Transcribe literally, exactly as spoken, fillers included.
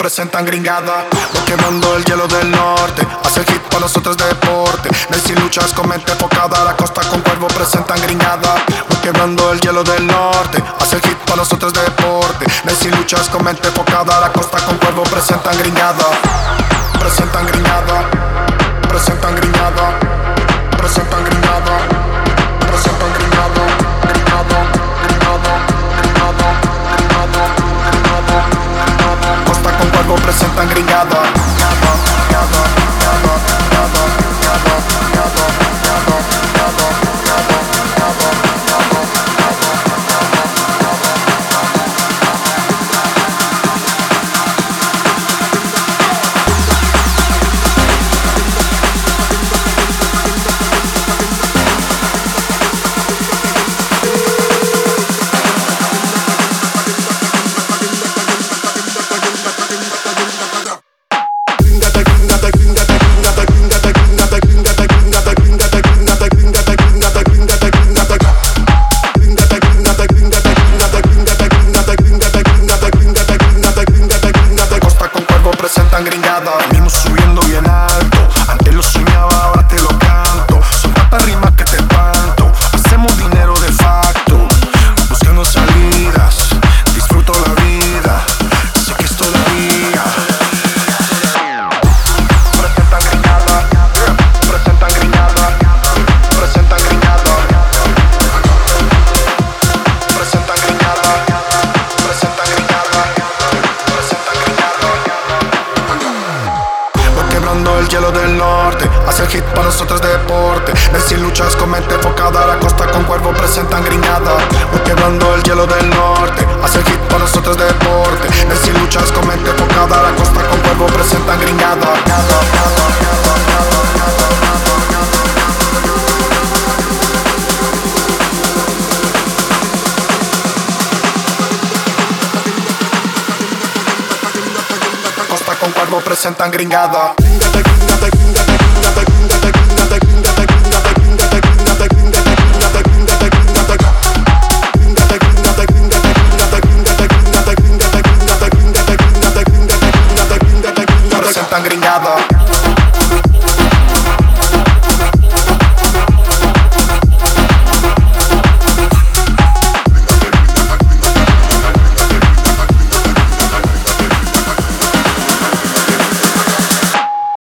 presentan gringada. Voy quemando el hielo del norte, hace el hit para nosotros de deporte. Nancy luchas con mente enfocada, la costa con cuervo presentan gringada. Voy quemando el hielo del norte, hace el hit para nosotros de deporte. Nancy luchas con mente enfocada, la costa con cuervo presentan gringada. Presentan gringada, presentan gringada, presentan gringada, presentan gringada, gringada, gringada, gringada, gringada, gringada, gringada. Costa con cuervo presentan gringada. Presentan gringada, venimos subiendo bien alto. Antes lo soñaba, ahora te lo canto. Son tantas rimas que te espanto. Hacemos dinero de facto, buscando salidas. Disfruto la vida, sé que es todavía. Presentan gringada, presentan gringada, presentan gringada, presentan gringada, presentan gringada, presentan gringada. Quebrando el hielo del norte, hace el hit para nosotros de deporte. Nancy luchas con mente enfocada, la costa con cuervo presentan gringada. Voy quebrando el hielo del norte, hace el hit para nosotros de deporte. Nancy luchas con mente enfocada, la costa con cuervo presentan gringada. Costa con cuervo presentan gringada.